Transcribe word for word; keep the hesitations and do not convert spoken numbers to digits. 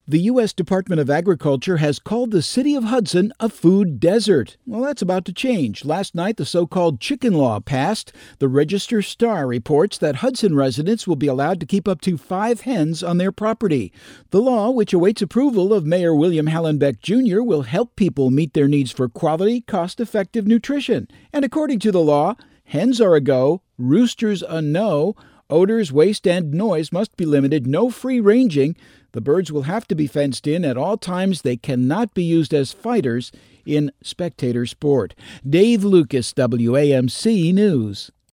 The U S Department of Agriculture has called the city of Hudson a food desert. Well, that's about to change. Last night, the so-called chicken law passed. The Register Star reports that Hudson residents will be allowed to keep up to five hens on their property. The law, which awaits approval of Mayor William Hallenbeck Junior, will help people meet their needs for quality, cost-effective nutrition. And according to the law, hens are a go, roosters a no. Odors, waste, and noise must be limited. No free ranging. The birds will have to be fenced in at all times. They cannot be used as fighters in spectator sport. Dave Lucas, W A M C News.